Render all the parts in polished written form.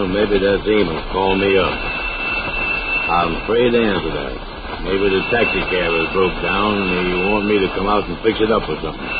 maybe that's Amos calling me up. I'm afraid to answer that. Maybe the taxi cab is broke down and he want me to come out and fix it up or something.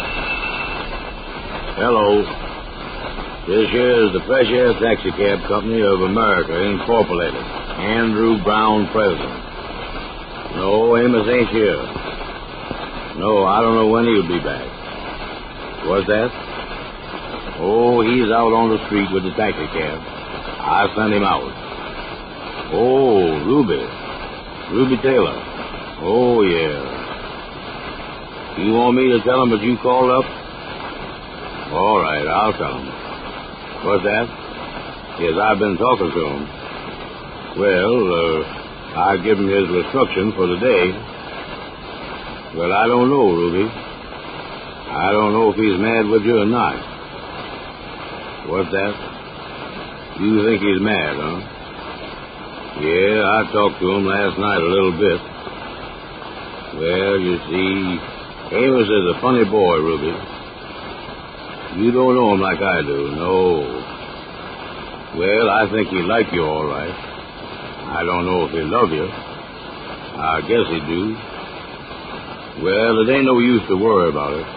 Hello. This here is the Fresh Air Taxi Cab Company of America, Incorporated. Andrew Brown, President. No, Amos ain't here. No, I don't know when he'll be back. What's that? Oh, he's out on the street with the taxi cab. I sent him out. Oh, Ruby Taylor. Oh, yeah. You want me to tell him that you called up? All right, I'll tell him. What's that? Yes, I've been talking to him. Well, I give him his instruction for the day. Well, I don't know, Ruby. I don't know if he's mad with you or not. What's that? You think he's mad, huh? Yeah, I talked to him last night a little bit. Well, you see, Amos is a funny boy, Ruby. You don't know him like I do, no. Well, I think he'd like you all right. I don't know if he'll love you. I guess he do. Well, it ain't no use to worry about it.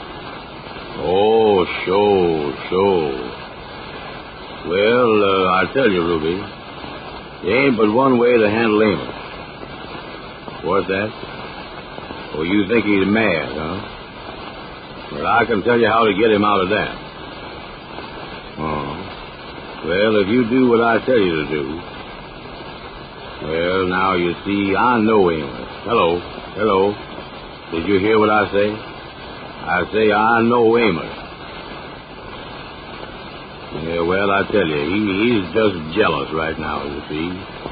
Oh, sure. Well, I tell you, Ruby, there ain't but one way to handle Amos. What's that? Oh, you think he's mad, huh? Well, I can tell you how to get him out of that. Oh. Well, if you do what I tell you to do. Well, now, you see, I know Amos. Hello. Did you hear what I say? I say I know Amos. Yeah, well, I tell you, he's just jealous right now, you see.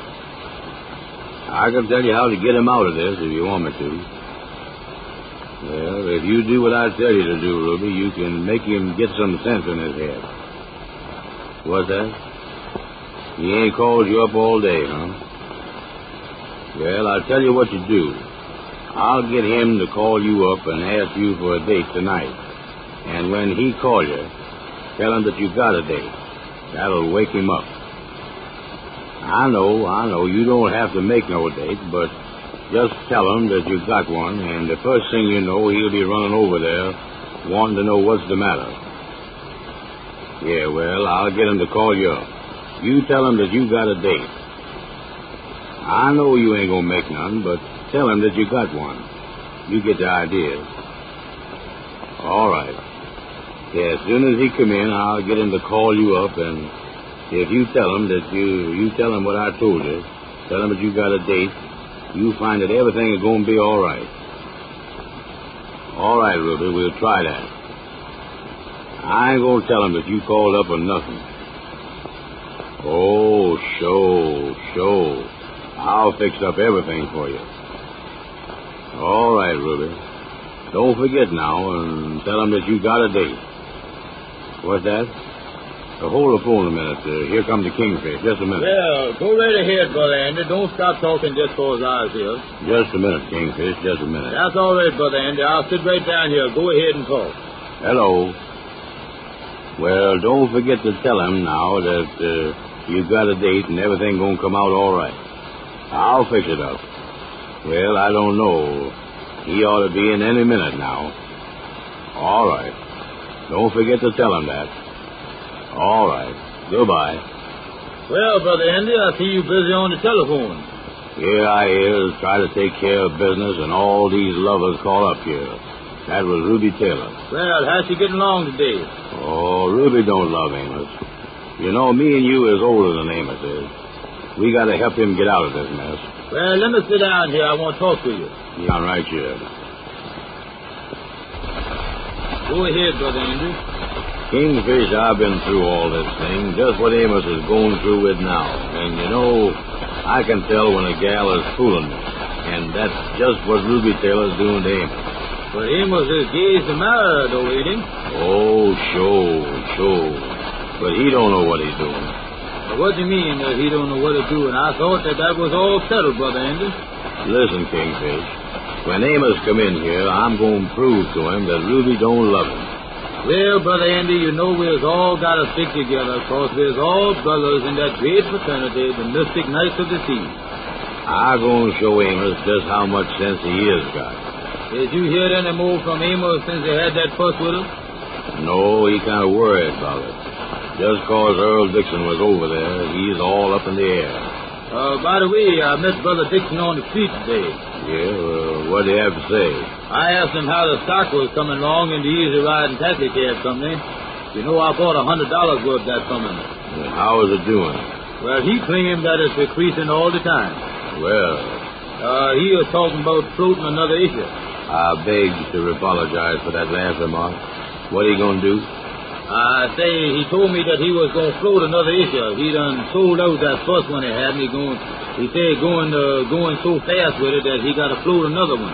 I can tell you how to get him out of this if you want me to. Well, if you do what I tell you to do, Ruby, you can make him get some sense in his head. What's that? He ain't called you up all day, huh? Well, I'll tell you what you do. I'll get him to call you up and ask you for a date tonight. And when he calls you, tell him that you got a date. That'll wake him up. I know, you don't have to make no date, but just tell him that you got one, and the first thing you know, he'll be running over there wanting to know what's the matter. Yeah, well, I'll get him to call you up. You tell him that you got a date. I know you ain't gonna make none, but tell him that you got one. You get the idea. All right. Yeah, as soon as he come in, I'll get him to call you up, and if you tell him that you tell him what I told you, tell him that you got a date, you find that everything is going to be all right. All right, Ruby, we'll try that. I ain't going to tell him that you called up or nothing. Oh, sure. I'll fix up everything for you. All right, Ruby. Don't forget now, and tell him that you got a date. What's that? Hold the phone a minute. Here comes the Kingfish. Just a minute. Well, go right ahead, Brother Andy. Don't stop talking just for his eyes here. Just a minute, Kingfish. Just a minute. That's all right, Brother Andy. I'll sit right down here. Go ahead and talk. Hello. Well, don't forget to tell him now that you got a date and everything gonna come out all right. I'll fix it up. Well, I don't know. He ought to be in any minute now. All right. Don't forget to tell him that. All right. Goodbye. Well, Brother Andy, I see you busy on the telephone. Here I is, try to take care of business, and all these lovers call up here. That was Ruby Taylor. Well, how's she getting along today? Oh, Ruby don't love Amos. You know, me and you is older than Amos is. We got to help him get out of this mess. Well, let me sit down here. I want to talk to you. Yeah, right here. Go ahead, Brother Andy. Kingfish, I've been through all this thing, just what Amos is going through with now. And, you know, I can tell when a gal is fooling me. And that's just what Ruby Taylor's doing to Amos. But Amos is engaged to marry her, though, ain't he? Oh, sure. But he don't know what he's doing. But what do you mean that he don't know what to do? And I thought that was all settled, Brother Andy. Listen, Kingfish, when Amos come in here, I'm going to prove to him that Ruby don't love him. Well, Brother Andy, you know we's all got to stick together, 'cause we's all brothers in that great fraternity, the Mystic Knights of the Sea. I'm going to show Amos just how much sense he has got. Did you hear any more from Amos since they had that fuss with him? No, he kind of worried about it. Just 'cause Earl Dixon was over there, he's all up in the air. By the way, I met Brother Dixon on the street today. Yeah, what do you have to say? I asked him how the stock was coming along in the Easy Ride and Taxi Cab Company. You know, I bought $100 worth of that from him. How is it doing? Well, he claimed that it's increasing all the time. Well, he was talking about floating another issue. I beg to apologize for that last remark. What are you going to do? He told me that he was going to float another issue. He done sold out that first one he had me going. He said going so fast with it that he got to float another one.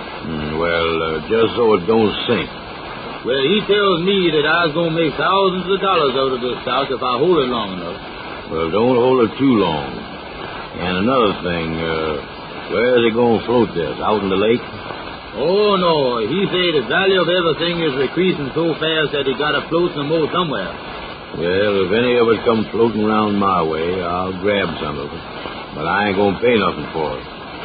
Just so it don't sink. Well, he tells me that I was going to make thousands of dollars out of this stock if I hold it long enough. Well, don't hold it too long. And another thing, where is he going to float this? Out in the lake? Oh, no. He said the value of everything is increasing so fast that he got to float some more somewhere. Well, if any of it comes floating around my way, I'll grab some of it. But I ain't going to pay nothing for it.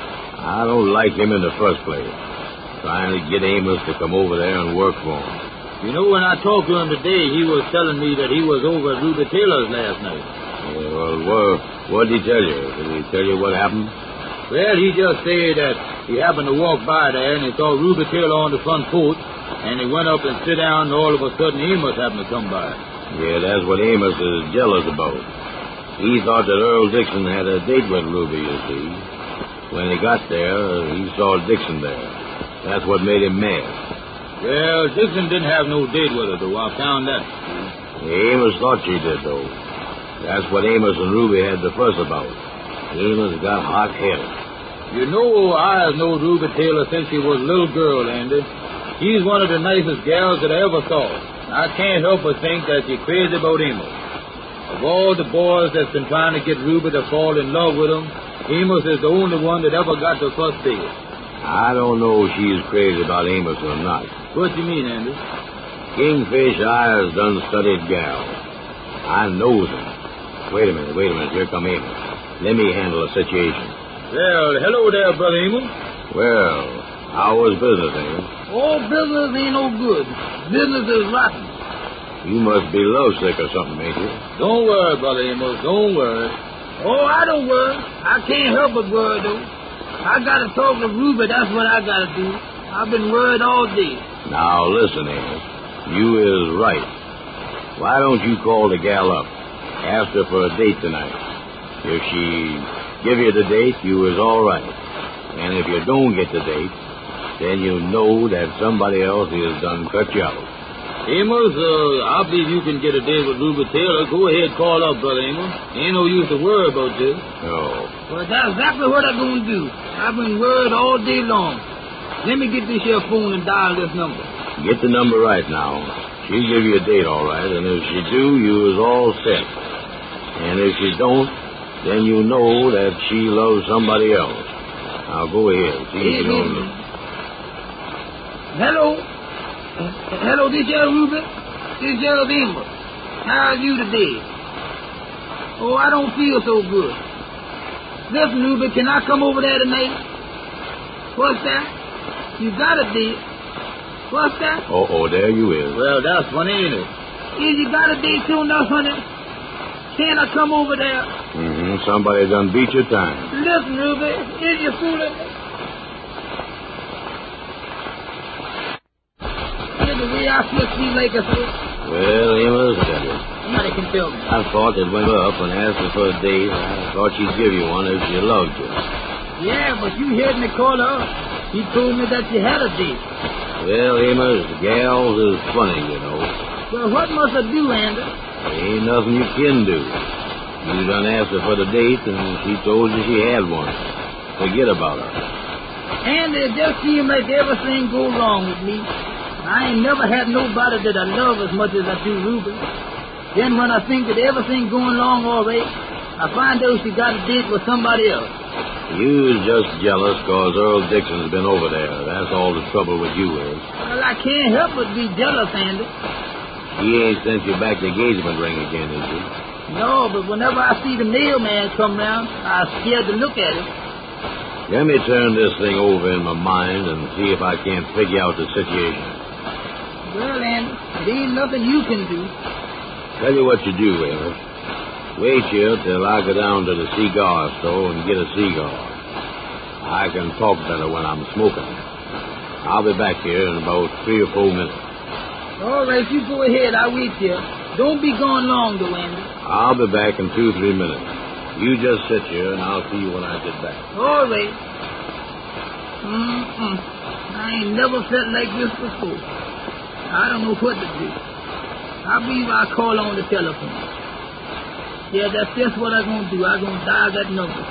I don't like him in the first place. Trying to get Amos to come over there and work for him. You know, when I talked to him today, he was telling me that he was over at Ruby Taylor's last night. What did he tell you? Did he tell you what happened? Well, he just said that he happened to walk by there and he saw Ruby Taylor on the front porch, and he went up and sit down, and all of a sudden Amos happened to come by. Yeah, that's what Amos is jealous about. He thought that Earl Dixon had a date with Ruby, you see. When he got there, he saw Dixon there. That's what made him mad. Well, Dixon didn't have no date with her, though. I found that. Amos thought she did, though. That's what Amos and Ruby had the fuss about. Amos got hot-headed. You know, I have known Ruby Taylor since she was a little girl, Andy. She's one of the nicest gals that I ever saw. I can't help but think that she's crazy about Amos. Of all the boys that's been trying to get Ruby to fall in love with him, Amos is the only one that ever got the first bid. I don't know if she's crazy about Amos or not. What you mean, Andy? Kingfish eyes done studied gals. I knows them. Wait a minute. Here come Amos. Let me handle the situation. Well, hello there, Brother Amos. Well, how was business, Amos? Oh, business ain't no good. Business is rotten. You must be lovesick or something, ain't you? Don't worry, Brother Amos. Don't worry. Oh, I don't worry. I can't help but worry, though. I got to talk to Ruby. That's what I got to do. I've been worried all day. Now, listen, Amos. You is right. Why don't you call the gal up? Ask her for a date tonight. If she give you the date, you is all right. And if you don't get the date, then you know that somebody else has done cut you out. Amos, I believe you can get a date with Ruby Taylor. Go ahead, call up, Brother Amos. Ain't no use to worry about this. No. Well, that's exactly what I'm going to do. I've been worried all day long. Let me get this here phone and dial this number. Get the number right now. She'll give you a date, all right. And if she do, you is all set. And if she don't, then you know that she loves somebody else. Now, go ahead. See if you don't... Hello? Hello, this here Ruby? This here Amos. How are you today? Oh, I don't feel so good. Listen, Ruby, can I come over there tonight? What's that? You got a date. What's that? Oh, there you is. Well, that's funny, ain't it? Yeah, you got a date soon enough, honey? Can I come over there? Somebody done beat your time. Listen, Ruby, is you fooling me? The way I feel like a fool. Well, Amos, tell you. Somebody can tell me. I thought that went up and asked her for a date. I thought she'd give you one if she loved you. Yeah, but you heard me call her up. He told me that she had a date. Well, Amos, gals is funny, you know. Well, what must I do, Andy? There ain't nothing you can do. You done asked her for the date, and she told you she had one. Forget about her. Andy, it just seems like everything go wrong with me. I ain't never had nobody that I love as much as I do Ruby. Then when I think that everything going along all right, I find out she got a date with somebody else. You's just jealous because Earl Dixon's been over there. That's all the trouble with you is. Well, I can't help but be jealous, Andy. He ain't sent you back the engagement ring again, is he? No, but whenever I see the mailman come round, I'm scared to look at it. Let me turn this thing over in my mind and see if I can't figure out the situation. Well, Andy, it ain't nothing you can do. Tell you what you do, Amos. Wait here till I go down to the cigar store and get a cigar. I can talk better when I'm smoking. I'll be back here in about 3 or 4 minutes. All right, you go ahead. I'll wait here. Don't be gone long, though, Andy. I'll be back in 2 or 3 minutes. You just sit here, and I'll see you when I get back. All right. I ain't never felt like this before. I don't know what to do. I believe I'll call on the telephone. Yeah, that's just what I'm going to do. I'm going to dial that number.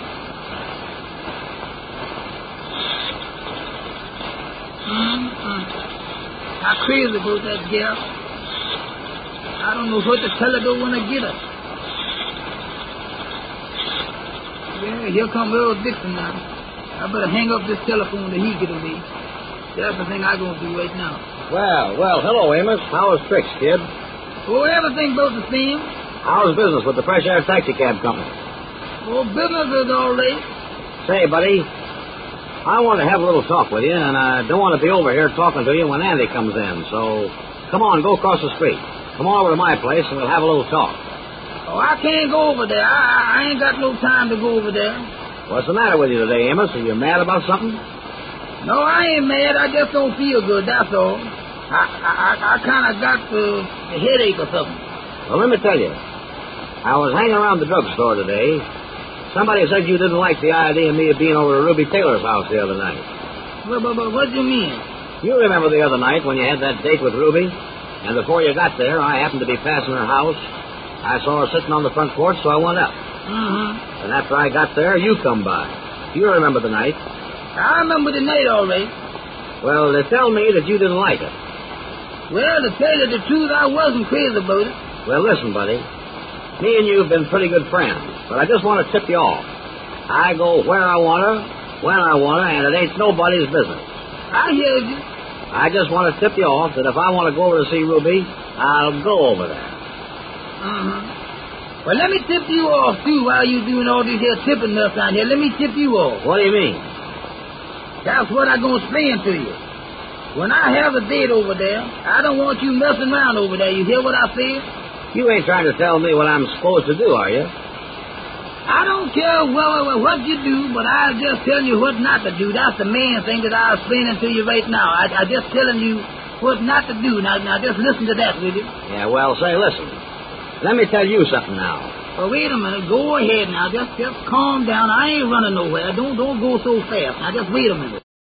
I'm crazy about that girl. I don't know what to tell her though when I get her. Yeah, here come Earl Dixon now. I better hang up this telephone till he get away. That's the thing I'm going to do right now. Well, hello, Amos. How was tricks, kid? Oh, everything about the same. How's business with the Fresh Air Taxi Cab Company? Oh, business is all right. Say, buddy, I want to have a little talk with you, and I don't want to be over here talking to you when Andy comes in, so come on, go across the street. Come on over to my place, and we'll have a little talk. Oh, I can't go over there. I ain't got no time to go over there. What's the matter with you today, Amos? Are you mad about something? No, I ain't mad. I just don't feel good, that's all. I kind of got a headache or something. Well, let me tell you. I was hanging around the drugstore today. Somebody said you didn't like the idea of me being over to Ruby Taylor's house the other night. But what do you mean? You remember the other night when you had that date with Ruby? And before you got there, I happened to be passing her house. I saw her sitting on the front porch, so I went up. Mm-hmm. And after I got there, you come by. You remember the night? I remember the night all right. Well, they tell me that you didn't like it. Well, to tell you the truth, I wasn't crazy about it. Well, listen, buddy. Me and you have been pretty good friends, but I just want to tip you off. I go where I want to, when I want to, and it ain't nobody's business. I hear you. I just want to tip you off that if I want to go over to see Ruby, I'll go over there. Well, let me tip you off, too, while you doing all these here tipping nuts out here. Let me tip you off. What do you mean? That's what I'm going to explain to you. When I have a date over there, I don't want you messing around over there. You hear what I say? You ain't trying to tell me what I'm supposed to do, are you? I don't care what you do, but I'll just tell you what not to do. That's the main thing that I'm explaining to you right now. I just telling you what not to do. Now just listen to that, will you? Yeah, well, say, listen. Let me tell you something now. Well, wait a minute. Go ahead now. Just calm down. I ain't running nowhere. Don't go so fast. Now, just wait a minute.